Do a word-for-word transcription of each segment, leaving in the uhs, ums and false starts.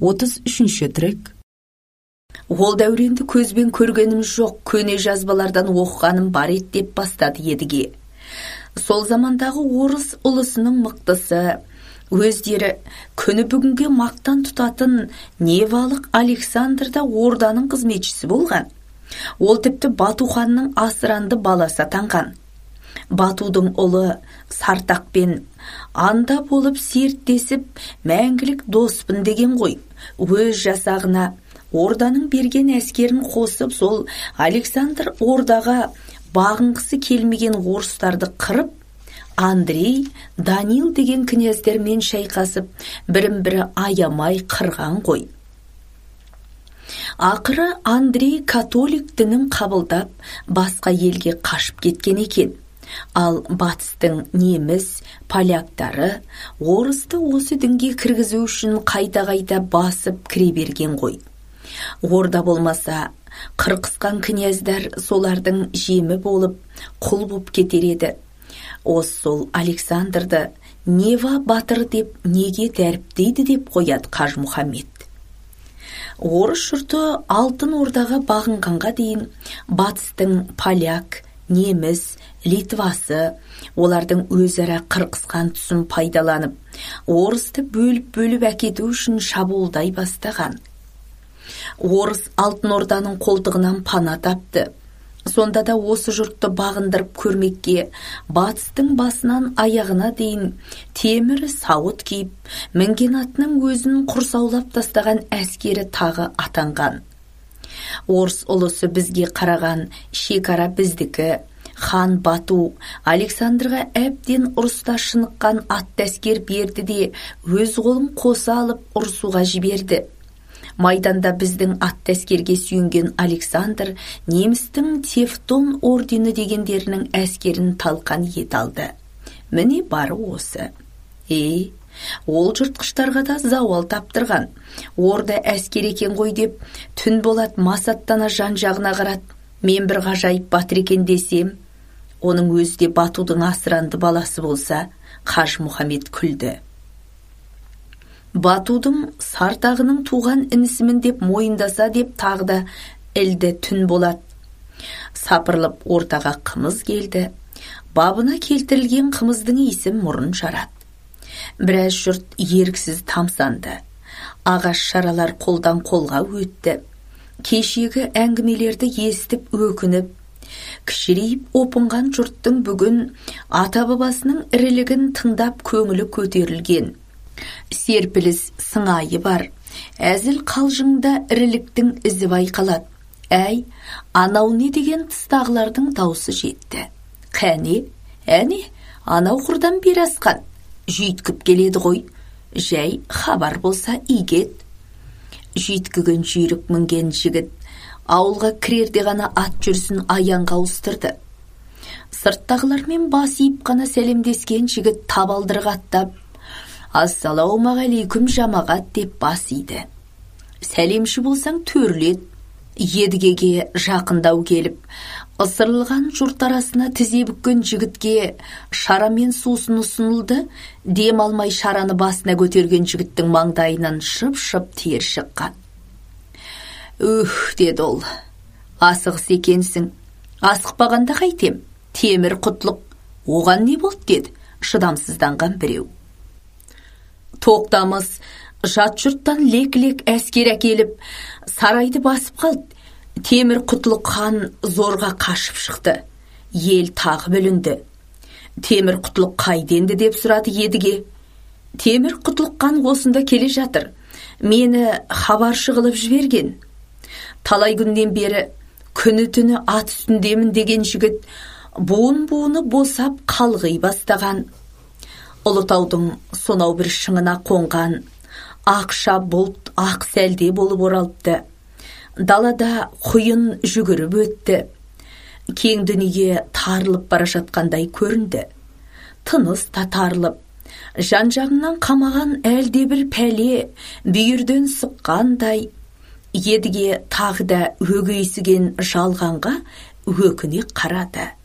отыз үшінші тірек. Ол дәуренді көзбен көргенім жоқ, көне жазбалардан оқығаным бар ет деп бастады едіге. Сол замандағы орыс ұлысының мықтысы, өздері күні бүгінге мақтан тұтатын Невалық Александр да орданың қызметшісі болған. Ол тіпті Бату ханның асыранды баласы атанған. Батудың ұлы Сартақпен анда болып серттесіп, мәңгілік доспын деген ғой. Өз жасағына орданың берген әскерін қосып, сол Александр ордаға бағынғысы келмеген орыстарды қырып, Андрей, Данил деген князьдермен шайқасып, бірін-бірі аямай қырған ғой. Ақыры Андрей католик дінін қабылдап, басқа елге қашып кеткен екен. Ал батыстың неміс, поляктары орысты осы дінге кіргізу үшін қайта-қайта басып кіре берген ғой. Орда болмаса, қырқысқан князьдар солардың жемі болып, құл боп кетер еді. Осы сол Александрды Нева батыр деп неге дәріптейді деп қояды Қажы Мұхаммед. Орыс жұрты алтын ордаға бағынғанға дейін батыстың поляк, неміс, литвасы, олардың өзара қырқысқан тұсын пайдаланып, орысты бөліп-бөліп әкету үшін шабуылдай бастаған. Орыс алтын орданың қолтығынан пана тапты. Сонда да осы жұртты бағындырып көрмекке батыстың басынан аяғына дейін темір сауыт киіп, мінген атының өзін құрсаулап тастаған әскері тағы атанған. Орыс ұлысы бізге қараған, шекара біздікі, хан Бату Александрға әбден ұрыста шыныққан атты әскер берді де, өз қолын қоса алып ұрысуға жіберді. Майданда біздің атты әскерге сүйенген Александр немістің Тевтон ордені дегендерінің әскерін талқан ет алды. Міне бары осы. Е, ол жыртқыштарға да зауал таптырған. Орда әскер екен ғой деп, түн болат масаттана жан-жағына қарат. Мен бір ғажайып батыр екен десем, оның өзі де Батудың асыранды баласы болса, Қажы Мұхаммед күлді. Батудың Сартағының туған інісімін деп мойындаса деп тағы да ілді түн болат. Сапырылып ортаға қымыз келді. Бабына келтірілген қымыздың иісі мұрын жарады. Біраз жұрт еріксіз тамсанды. Ағаш шаралар қолдан қолға өтті. Кешегі әңгімелерді естіп өкініп, кішірейіп опынған жұрттың бүгін ата-бабасының ірілігін тыңдап көңілі көтерілген. Серпіліс сыңайы бар. Әзіл қалжыңда іріліктің ізі байқалады. Әй, анау не деген тыстағылардың даусы жетті. Қәне, әне, анау құрдан бері асқан. Жүйткіп келеді ғой. Жәй, хабар болса игет. Жүйткіген жүйрік мінген жігіт ауылға кірерде ғана ат жүрсін аяңға ауыстырды. Сырттағылармен бас иіп қана сәлемдескен жігіт табалдырық аттап, «Ассалаумағалейкум жамағат» деп бас иді. Сәлемші болсаң төрлет. Едігеге жақындау келіп, ысырылған жұрт арасына тізе бүккен жігітке шарамен сусын ұсынылды. Дем алмай шараны басына көтерген жігіттің маңдайынан шып-шып тер шыққан. «Үх», деді ол, «асығыс екенсің. Асықпағанда қайтем? Темір құтлық. Оған не болды?» деді шыдамсызданған біреу. Тоқтамыз, жат жұрттан лек-лек әскер әкеліп, сарайды басып қалды. Темір құтлық хан зорға қашып шықты. Ел тағы бүлінді. Темір құтлық қайденді деп сұрады едіге. Темір құтлық хан осында келе жатыр. Мені хабаршы қылып жіберген. Талай күннен бері күні түні ат үстіндемін деген жігіт буын-буыны босап қалғи бастаған. Ұлытаудың сонау бір шыңына қонған, ақша бұлт ақ сәлде болып оралыпты. Далада құйын жүгіріп өтті. Кең дүние тарылып бара жатқандай көрінді. Тыныс та тарылып, жан-жағынан қамаған әлде бір пәле бүйірден сұққандай. Едіге тағы да өгейсіген жалғанға өкіне қарады.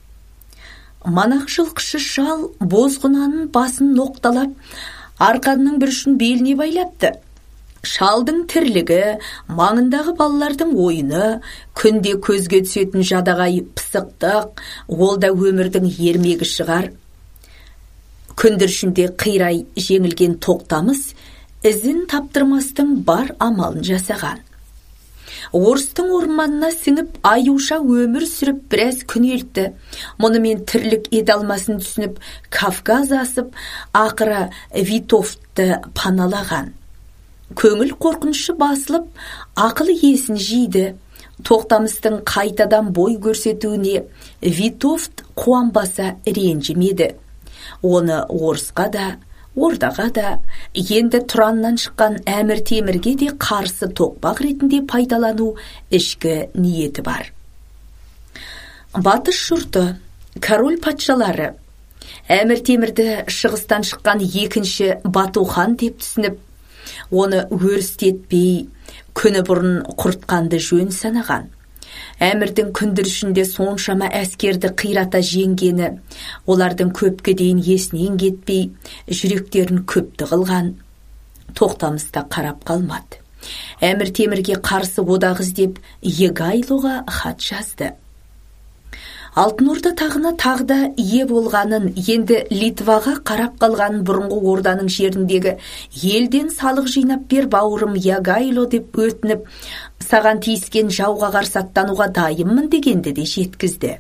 Манақ жылқышы жал бозғынанын басын ноқталап, арқанның бір ұшын беліне байлапты. Шалдың тірлігі, маңындағы балалардың ойыны, күнде көзге түсетін жадағай пысықтық, ол да өмірдің ермегі шығар. Күндіршінде қирай жеңілген Тоқтамыс, ізін таптырмастың бар амалын жасаған. Орыстың орманына сіңіп, аюша өмір сүріп біраз күнелтті. Мұнымен тірлік едалмасын түсініп, Кавказ асып, ақыры Витовтты паналаған. Көңіл қорқынышы басылып, ақылы есін жейді. Тоқтамыстың қайтадан бой көрсетуіне Витовт қуанбаса ренжімеді. Оны Орысқа да, Ордаға да, енді Тұраннан шыққан Әмір Темірге де қарсы тоқпақ ретінде пайдалану ішкі ниеті бар. Батыс жұрты, король патшалары, Әмір Темірді шығыстан шыққан екінші Батухан деп түсініп, оны өрістетпей, күні бұрын құртқанды жөн санаған. Әмірдің күндіршінде соншама әскерді қирата жеңгені, олардың көпке дейін есінен кетпей, жүректерін көпті қылған. Тоқтамыста қарап қалмады. Әмір Темірге қарсы одақ іздеп Егайлоға хат жазды. Алтын Орда тағына тағда ие болғанын, енді Литваға қарап қалған бұрынғы орданың жеріндегі елден салық жинап бер бауырым Егайло деп өтініп, саған тиіскен жауға қарсы аттануға дайынмын дегенді де жеткізді.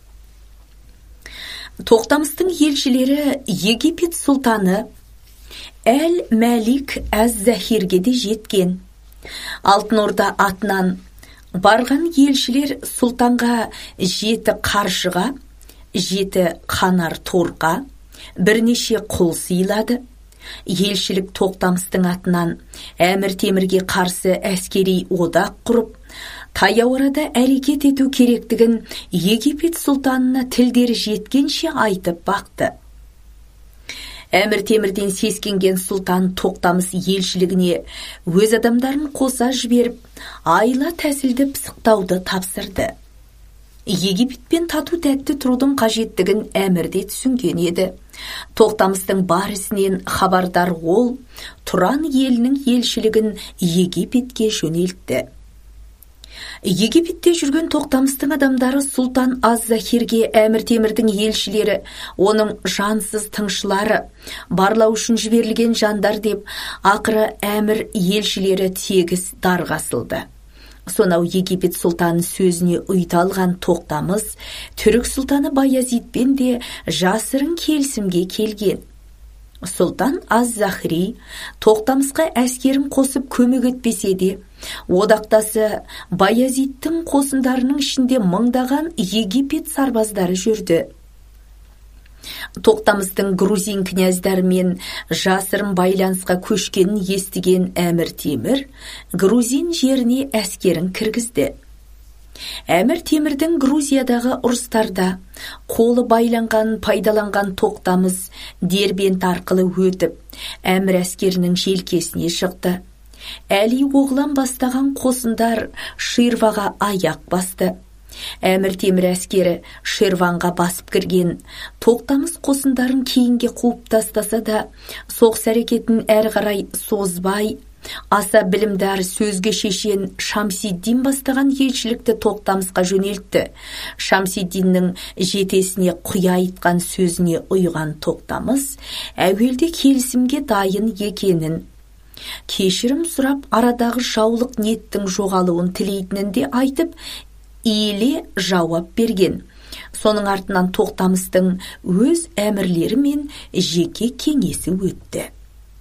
Тоқтамыстың елшілері Египет сұлтаны Әл-Мәлик әз-Захирге де жеткен. Алтын Орда атынан барған елшілер сұлтанға жеті қаршыға, жеті қанар торқа, бірнеше құл сыйлады. Елшілік Тоқтамыстың атынан Әмір Темірге қарсы әскери одақ құрып, таяу арада әрекет ету керектігін Египет сұлтанына тілдері жеткенше айтып бақты. Әмір Темірден сескенген сұлтан Тоқтамыс елшілігіне өз адамдарын қоса жіберіп, айла тәсілді пысықтауды тапсырды. Египетпен тату тәтті тұрудың қажеттігін әмірде түсінген еді. Тоқтамыстың бар ісінен хабардар ол, Тұран елінің елшілігін Египетке жөнелтті. Египетте жүрген Тоқтамыстың адамдары сұлтан аз-Захирге Әмір Темірдің елшілері, оның жансыз тыңшылары, барлау үшін жіберілген жандар деп, ақыры Әмір елшілері тегіс дарғасылды. Сонау Египет сұлтаны сөзіне ұйталған Тоқтамыс, түрік сұлтаны Баязитпен де жасырын келісімге келген. Сұлтан аз-Захри Тоқтамысқа әскерін қосып көмек етпесе де, одақтасы Баязиттің қосындарының ішінде мыңдаған Египет сарбаздары жүрді. Тоқтамыстың грузин князьдарымен жасырын байланысқа көшкенін естіген Әмір Темір грузин жеріне әскерін кіргізді. Әмір Темірдің Грузиядағы ұрыстарда қолы байланған пайдаланған Тоқтамыс Дербент арқылы өтіп, Әмір әскерінің желкесіне шықты. Әли оғлан бастаған қосындар Ширваға аяқ басты. Әмір Темір әскері Ширванға басып кірген. Тоқтамыс қосындарын кейінге қуып тастаса да, соғыс әрекетін әрі қарай созбай, аса білімдар сөзге шешен Шамсиддин бастаған елшілікті Тоқтамысқа жөнелтті. Шамсиддиннің жетесіне құя айтқан сөзіне ұйған Тоқтамыс әуелде келісімге дайын екенін, кешірім сұрап арадағы жаулық ниеттің жоғалуын тілейтінін де айтып, иіле жауап берген. Соның артынан Тоқтамыстың өз әмірлері мен жеке кеңесі өтті.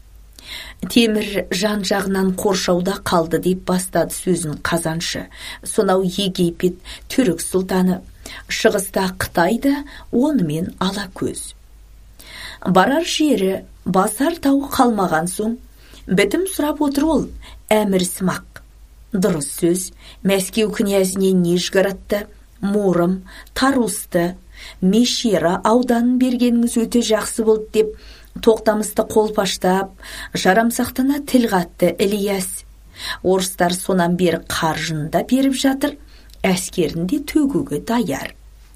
Темір жан жағынан қоршауда қалды деп бастады сөзін қазаншы. Сонау Египет, түрік сұлтаны, шығыста Қытайда онымен ала көз. Барар жері, басар тау қалмаған соң, бітім сұрап отыр ол, әмір сымақ. Дұрыс сөз, Мәскеу князіне Нижгородты, Муром, Тарусты, Мешера ауданын бергеніңіз өте жақсы болды деп, Тоқтамысты қолпаштап, жарамсақтана тіл қатты Ілияс. Орыстар сонан бері қаржында беріп жатыр, әскерінде төгуге даяр.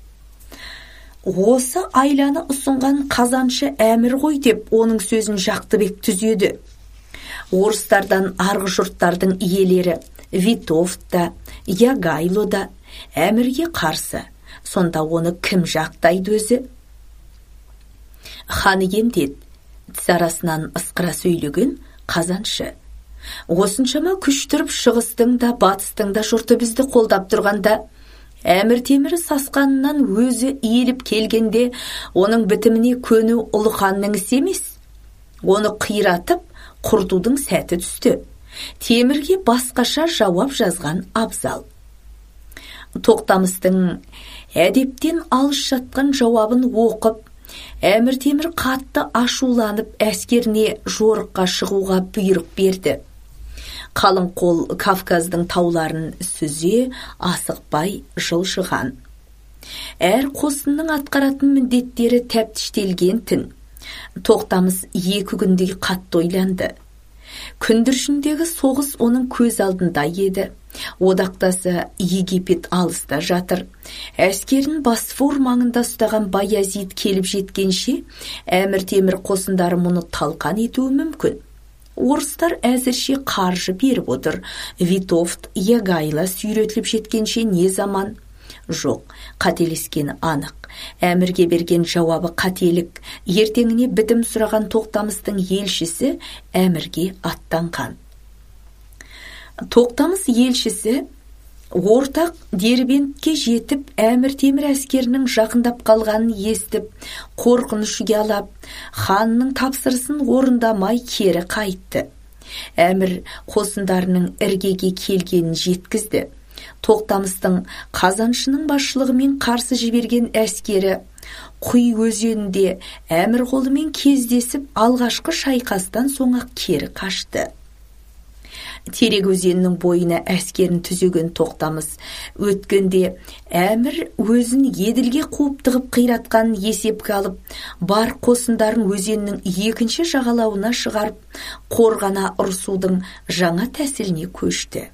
Осы айланы ұсынған қазаншы әмір ғой деп, оның сөзін Жақтыбек түзеді. орыстардан арғы жұрттардың иелері Витовт та, Ягайло да әмірге қарсы. Сонда оны кім жақтайды өзі? Хан ием дед, тіс арасынан ысқыра сөйлеген қазаншы. Осыншама күш тұрып шығыстың да батыстың да жұрты бізді қолдап тұрғанда, Әмір Темір сасқанынан өзі иеліп келгенде, оның бітіміне көну ұлы ханның ісі емес. Оны қиратып, құртудың сәті түсті. Темірге басқаша жауап жазған абзал. Тоқтамыстың әдептен алыс жатқан жауабын оқып, Әмір Темір қатты ашуланып әскеріне жорыққа шығуға бұйрық берді. Қалың қол Кавказдың тауларын сүзе, асықпай жылжыған. Әр қосынның атқаратын міндеттері тәптіштелген тін. Тоқтамыс екі күндей қатты ойланды. Күндіршіндегі соғыс оның көз алдында еді. Одақтасы Египет алыста жатыр. Әскерін Босфор маңында ұстаған Баязид келіп жеткенше, Әмір Темір қосындары мұны талқан етуі мүмкін. Орыстар әзірше қаржы беріп отыр. Витовт, Ягайло сүйретіліп жеткенше не заман? Жоқ, қателескені анық. Әмірге берген жауабы қателік. Ертеңіне бітім сұраған Тоқтамыстың елшісі әмірге аттанған. Тоқтамыс елшісі ортақ Дербентке жетіп, Әмір Темір әскерінің жақындап қалғанын естіп, қорқыныш ұялап, ханның тапсырысын орындамай кері қайтты. Әмір қосындарының іргеге келгенін жеткізді. Тоқтамыстың қазаншының басшылығымен қарсы жіберген әскері Құй өзенінде Әмір қолымен кездесіп, алғашқы шайқастан соң-ақ кері қашты. Терек өзенінің бойына әскерін түзеген Тоқтамыс өткенде Әмір өзін еділге қуып тығып қиратқанын есепке алып, бар қосындарын өзеннің екінші жағалауына шығарып, қорғана ұрысудың жаңа тәсіліне көшті.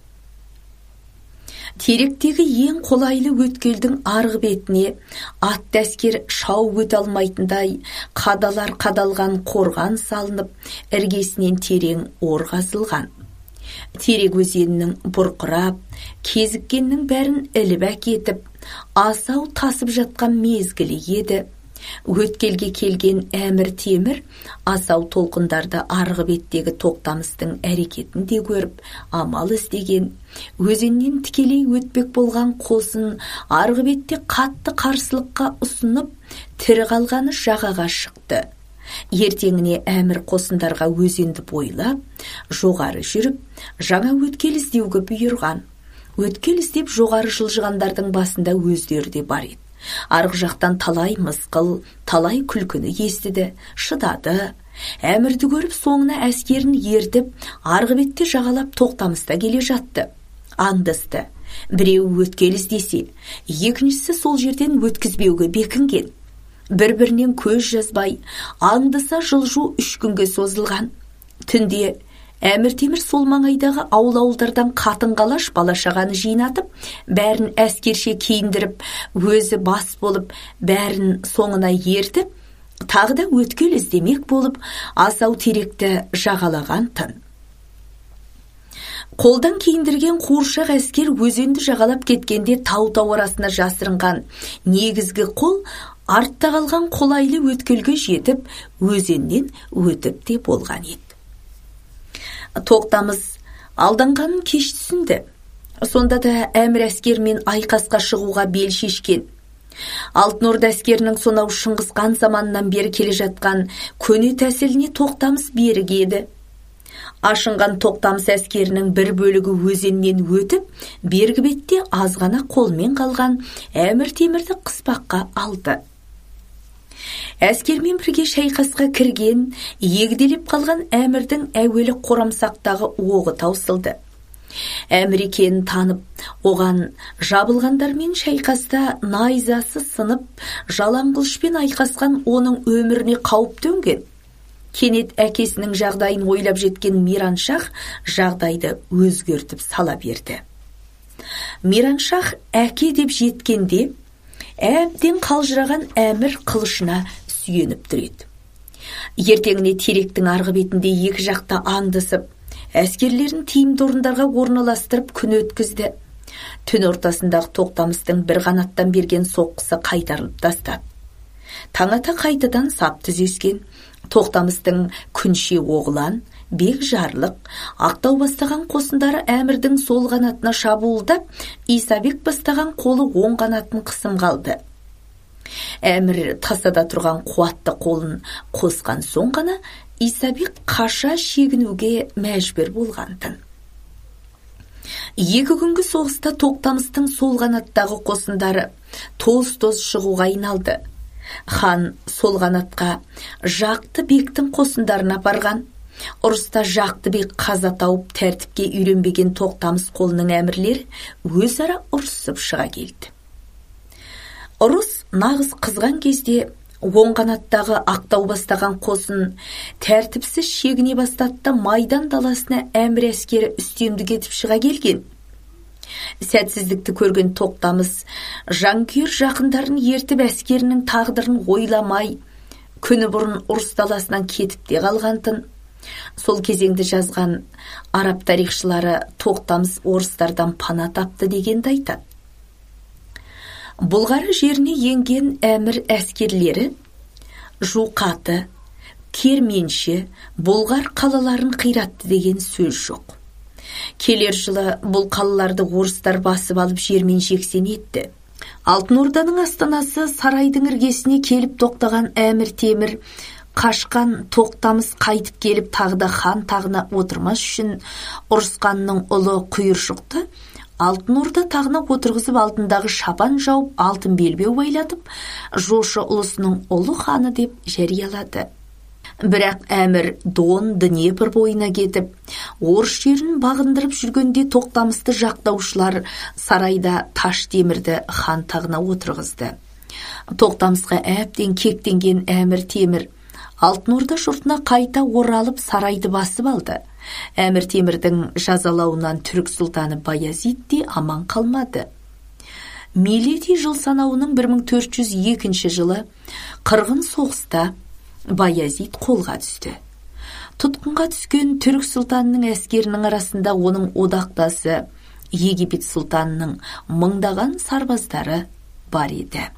Теректегі ең қолайлы өткелдің арғы бетіне атты әскер шауып өте алмайтындай қадалар қадалған қорған салынып, іргесінен терең ор қазылған. Терек өзенінің бұрқырап, кезіккеннің бәрін іліп әкетіп, асау тасып жатқан мезгілі еді. Өткелге келген Әмір Темір асау толқындарды арғы беттегі Тоқтамыстың әрекетін де көріп, амал іздеген. Өзеннен тікелей өтпек болған қосын арғы бетте қатты қарсылыққа ұсынып, тірі қалғаны жағаға шықты. Ертеңіне Әмір қосындарға өзенді бойлап, жоғары жүріп, жаңа өткел іздеуге бұйырған. Өткел іздеп жоғары жылжығандардың басында өздері де бар еді. Арғы жақтан талай мысқыл, талай күлкіні естіді, шыдады. Әмірді көріп, соңына әскерін ертіп, арғы бетте жағалап Тоқтамыста келе жатты. Аңдысты. Біреуі өткел іздесе, екіншісі сол жерден өткізбеуге бекінген. Бір-бірінен көз жазбай, аңдыса жылжу үш күнге созылған. Түнде Әмір Темір сол маңайдағы ауыл-ауылдардан қатын-қалаш бала-шағаны жинатып, бәрін әскерше киіндіріп, өзі бас болып, бәрін соңына ертіп, тағы да өткел іздемек болып, асау теректі жағалаған тын. Қолдан киіндірген қуыршақ әскер өзенді жағалап кеткенде тау-тау арасына жасырынған негізгі қол артта қалған қолайлы өткелге жетіп, өзеннен өтіп те болған еді. Тоқтамыс алданғанын кеш түсінді. Сонда да Әмір әскермен айқасқа шығуға бел шешкен. Алтын Орда әскерінің сонау Шыңғыс хан заманынан бері келе жатқан көне тәсіліне Тоқтамыс берік еді. Ашынған Тоқтамыс әскерінің бір бөлігі өзеннен өтіп, бергі бетте азғана қолмен қалған Әмір Темірді қыспаққа алды. Әскермен бірге шайқасқа кірген, егделеп қалған Әмірдің әуелі қорамсақтағы оғы таусылды. Әмір екенін танып, оған жабылғандармен шайқаста найзасы сынып, жалаң қылышпен айқасқан оның өміріне қауіп төнген. Кенет әкесінің жағдайын ойлап жеткен Мираншах жағдайды өзгертіп сала берді. Мираншах әке деп жеткенде, әбден қалжыраған Әмір қылышына сүйеніп тұр еді. Ертеңіне теректің арғы бетінде екі жақта аңдысып, әскерлерін тиімді орындарға орналастырып күн өткізді. Түн ортасындағы Тоқтамыстың бір қанаттан берген соққысы қайтарылып тастады. Таң ата қайтадан сап түзескен. Тоқтамыстың күнше оғлан, бек жарлық, ақтау бастаған қосындары әмірдің сол қанатына шабуылдап, Исабек бастаған қолы оң қанатын қысым қалды. Әмір тасада тұрған қуатты қолын қосқан соң ғана Исабек қаша шегінуге мәжбүр болғантын. Екі күнгі соғыста Тоқтамыстың сол қанаттағы қосындары тоз-тоз шығуға айналды. Хан сол қанатқа Жақты бектің қосындарын апарған. Ұрыста Жақты бек қаза тауып тәртіпке үйренбеген Тоқтамыс қолының әмірлері өзара ұрысып шыға келді. Ұрыс нағыз қызған кезде оң қанаттағы Ақтау бастаған қосын тәртіпсіз шегіне бастатты. Майдан даласына әмір әскері үстемдік етіп шыға келген. Сәтсіздікті көрген Тоқтамыс жанкүйер жақындарын ертіп әскерінің тағдырын ойламай, күні бұрын ұрыс даласынан кетіп те қалғантын. Сол кезеңді жазған араб тарихшылары Тоқтамыс орыстардан пана тапты дегенді айтады. Бұлғары жеріне енген әмір әскерлері Жуқаты, Керменші, Бұлғар қалаларын қиратты деген сөз жоқ. Келер жылы бұл қалаларды орыстар басып алып жермен жексен етті. Алтын Орданың астанасы сарайдың іргесіне келіп тоқтаған әмір Темір қашқан Тоқтамыс қайтып келіп тағда хан тағына отырмас үшін ұрысқанның ұлы құйыршықты Алтын Орда тағына отырғызып алдындағы шапан жауып алтын белбеу байлатып жошы ұлысының ұлы ханы деп жариялады. Бірақ әмір Дон, Днепр бойына кетіп, орыс жерін бағындырып жүргенде Тоқтамысты жақтаушылар сарайда таш темірді хан тағына отырғызды. Тоқтамысқа әбден кектенген әмір Темір Алтын Орда жұртына қайта оралып сарайды басып алды. Әмір Темірдің жазалауынан түрік сұлтаны Баязид де аман қалмады. Милети жыл санауының бір мың төрт жүз екінші жылы қырғын соғыста Баязид қолға түсті. Тұтқынға түскен түрік сұлтанының әскерінің арасында оның одақтасы Египет сұлтанының мыңдаған сарбаздары бар еді.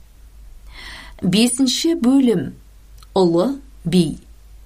Бесінші бөлім. Ұлы би.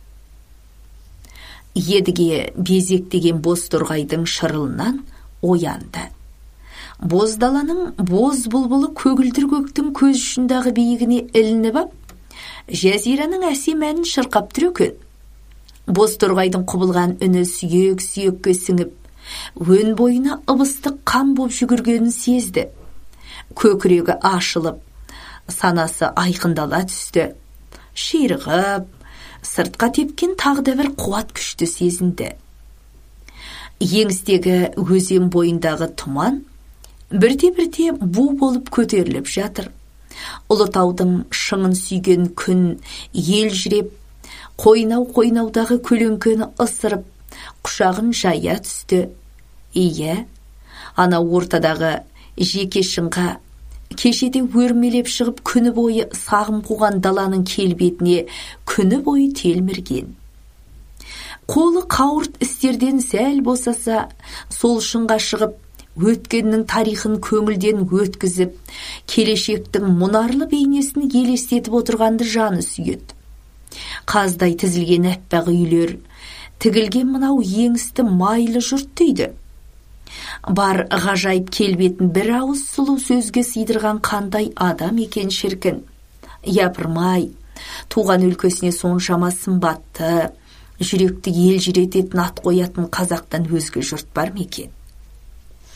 Едіге безек деген боз торғайдың шырылынан оянды. Боз даланың боз бұлбұлы көгілдір көктің көз ұшындағы биігіне ілініп ап, Жазираның әсем әнін шырқап тұр екен. Боз торғайдың құбылған үні сүйек-сүйекке сіңіп, өн бойына ыбыстық қан боп жүгіргенін сезді. Көкірегі ашылып, санасы айқындала түсті. Ширғып, сыртқа тепкен тағда бір қуат күшті сезінді. Еңістегі өзен бойындағы тұман бірте-бірте бу болып көтеріліп жатыр. Ұлытаудың шыңын сүйген күн ел жүреп, қойнау-қойнаудағы көлеңкені ысырып, құшағын жая түсті. Ие, ана ортадағы жеке шыңға кешеде өрмелеп шығып күні бойы сағым қуған даланың келбетіне күні бойы телмірген. Қолы қауырт істерден сәл босаса, сол шыңға шығып, өткеннің тарихын көңілден өткізіп, келешектің мұнарлы бейнесін елестетіп отырғанды жаны сүйеді. Қаздай тізілген әппақ үйлер, тігілген мынау еңісті майлы жұрт дейді. Бар ғажайып келбетін бір ауыз сұлу сөзге сыйдырған қандай адам екен шіркін. Япырмай, туған өлкесіне соншама сымбатты, жүректі ел жүрететін ат қоятын қазақтан өзге жұрт бар ма екен?